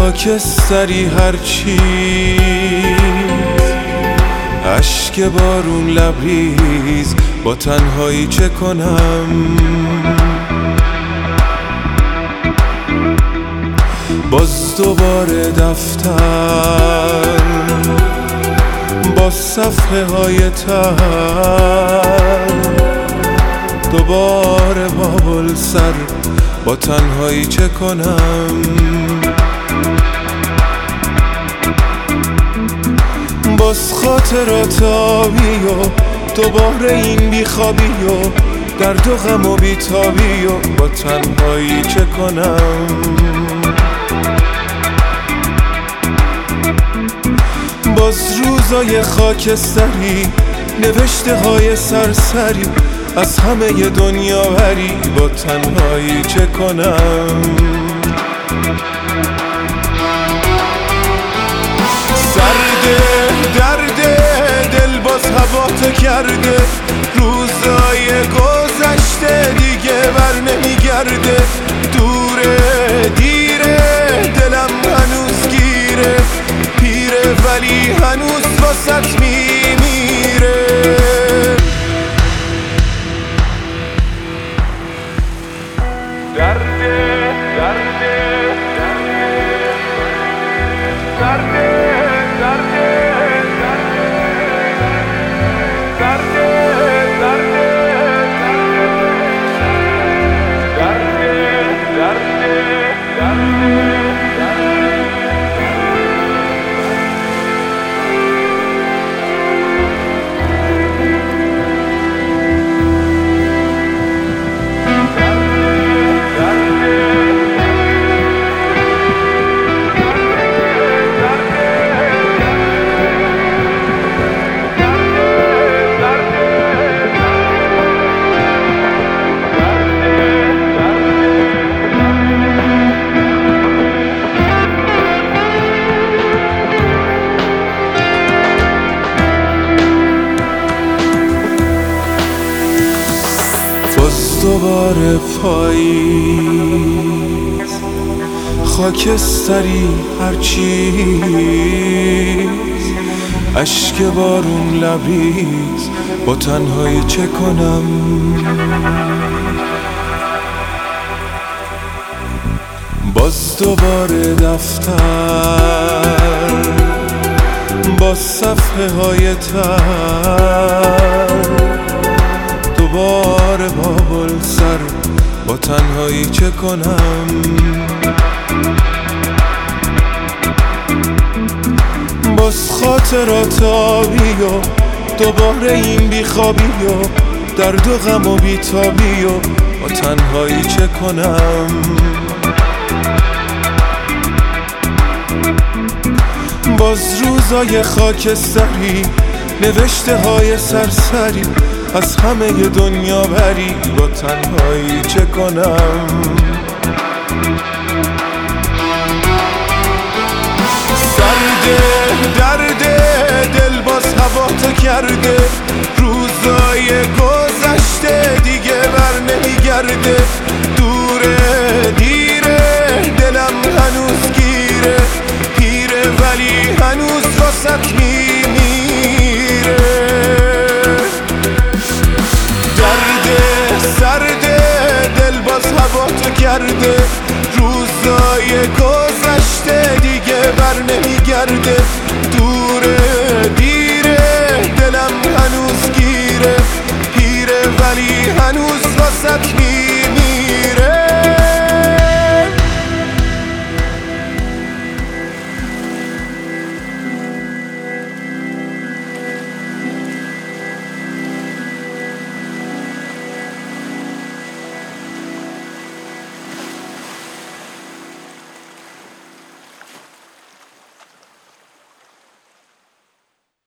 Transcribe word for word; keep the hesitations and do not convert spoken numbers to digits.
خاکستری هرچی اشک بارون لبریز با تنهایی چه کنم؟ باز دوباره دفتر با صفحه های تر، دوباره بابل سر با تنهایی چه کنم؟ باز خاطرات آبی و دوباره این بیخوابی و درد و غم و بیتابی و با تنهایی چه کنم؟ باز روزای خاکستری، نوشته های سرسری از همه دنیا بری با تنهایی چه کنم؟ سرده درده دل باز هوا کرده، روزای گذشته دیگه بر نمیگرده، دوره دیره دلم هنوز گیره، پیره ولی هنوز واسط میمیره. درده درده درده درده دوباره پاییز خاکستری هرچیز اشک بارون لبریز با تنهایی چه کنم؟ باز دوباره دفتر با صفحه های تر، دوباره بابل سر با تنهایی چه کنم؟ باز خاطرات آبی و دوباره این بیخوابی و درد و غم و بیتابی و با تنهایی چه کنم؟ باز روزای خاکستری، نوشته های سرسری از همه دنیا بری با تنهایی چه کنم؟ سرده درده دل باز هوا کرده، روزای گذشته دیگه بر نمیگرده، دوره دیره دلم هنوز گیره، پیره ولی هنوز واسط میمیره. سرده دل باز هوا کرده، روزای گذشته دیگه بر نمیگرده، دوره دیره دلم هنوز گیره، پیره ولی هنوز واسط میمیره.